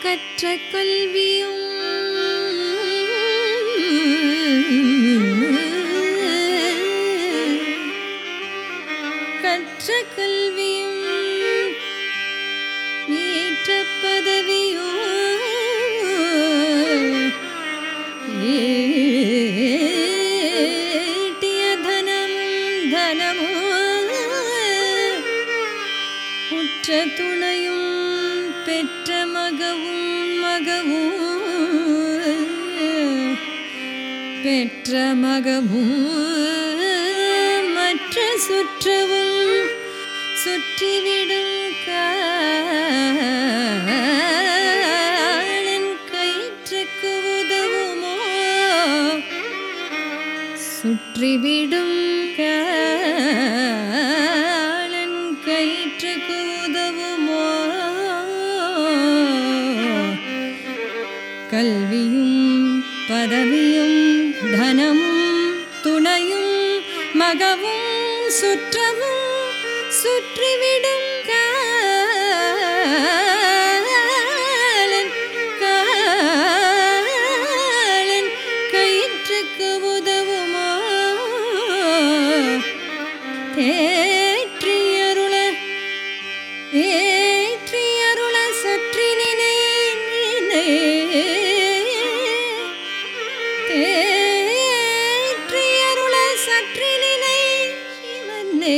கற்ற கல்வியும் ஏற்ற பதவியும் ஏட்டிய தனமும் உற்ற துணையும் பெற்ற மகவும் மற்ற சுற்றவும் சுற்றிவிடும் காலன் கயிற்றுக்கு உதவுமோ சுற்றிவிடும் காலன் கயிற்றுக்கு உதவுமோ கல்வியும் பதவியும் தனமும் துணையும் மகவும் சுற்றவும் சுற்றிவிடும் காலன் கயிற்றுக்கு உதவுமோ ஏற்றியருள சற்றினினை ஏற்றியருள சற்றினினை சிவனே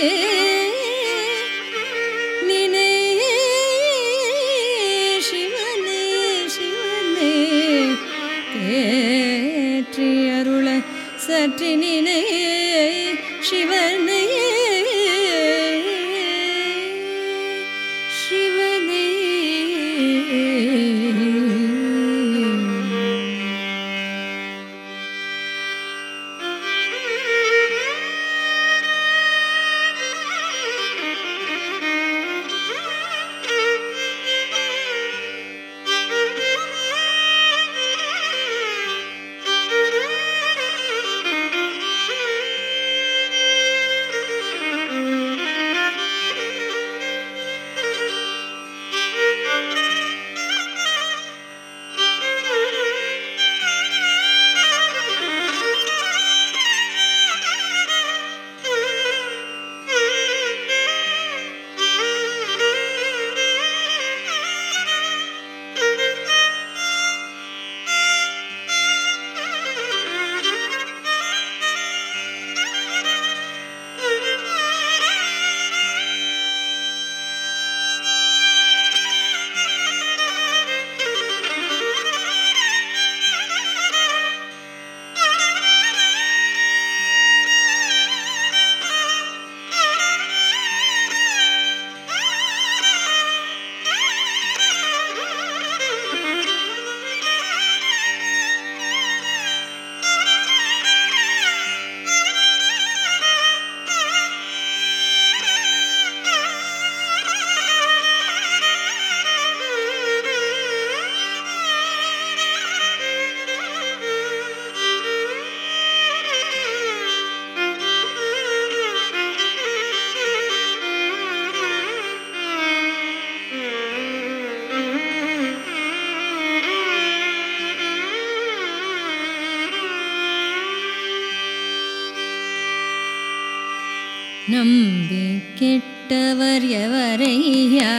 நினை சிவனே சிவனே ஏற்றியருள சற்றினினை சிவனே சிவனே நம்பி கெட்டவர் எவரையா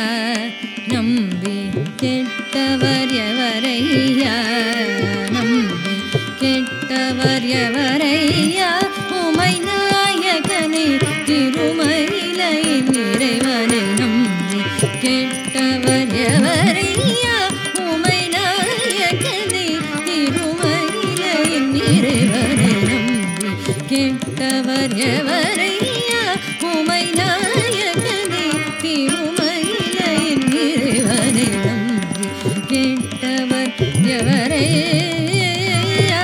நம்பி கெட்டவர் எவரையா நம்பி கெட்டவர் எவரையா உமை நாயகனை திருமயிலை நிறைவனை நம்பி கெட்டவர் எவரையா உமை நாயகனை திருமயிலை நிறைவனை நம்பி கெட்டவர் எவரையா உமை நாயகனை திருமயிலை நிறைவனை நம்பி கெட்டவர் எவரையா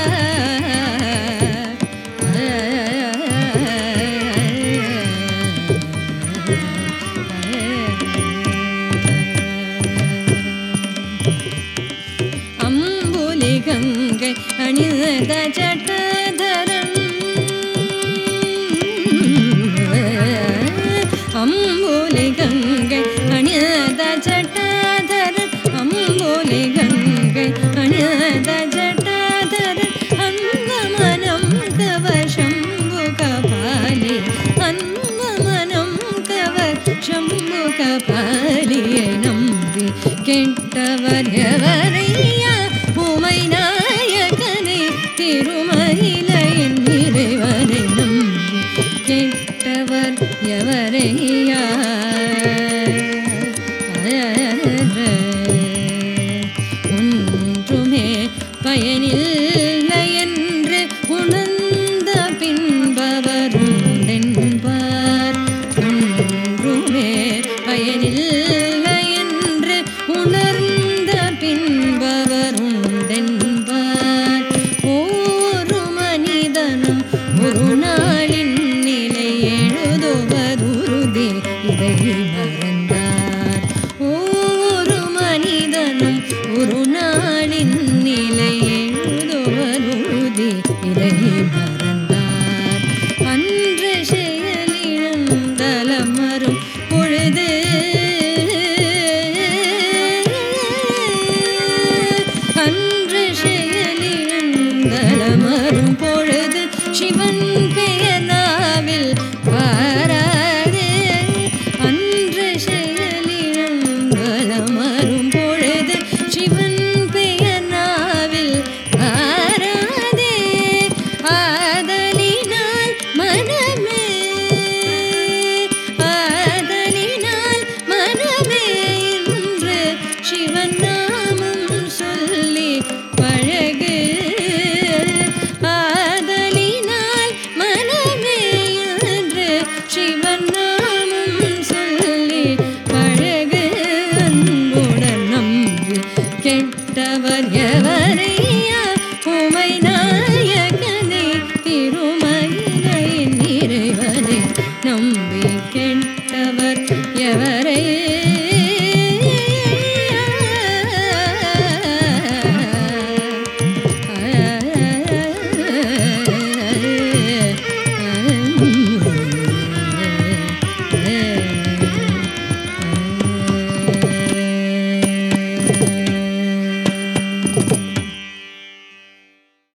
அம்புலி கங்கை அணிந்த ஜட்டாதரன் அம்புலி கங்கை அணிந்த ஜட்டாதரன் கெட்டவர் எவரையா உமை நாயகனை திருமயிலையின் இறைவனை நம்பி கெட்டவர் எவரையா ஒன்றுமே பயனில்லை என்று உணர்ந்த பின்பவருண்டென்பார் ஒன்றுமே பயனில்லை என்று உணர்ந்த பின்பவருண்டென்பார் ஒரு மனிதனும் ஒரு நாளின் நிலை எழுதுவதுருதி இதை மறந்தார் ஒரு மனிதனும் ஒரு நாளின் நிலை எழுதுவதுருதி இதை மறந்தார் அன்று செயலிழந்தலமரும் பொழுது அன்று செயலிழந்தலமரும் பொழுது சிவன் பெயர் நாவில் வாராதே அன்று செயலிழந்தலமரும் பொழுது சிவன் பெயர் நாவில் வாராதே ஆதலினால் மனமே இன்று சிவன்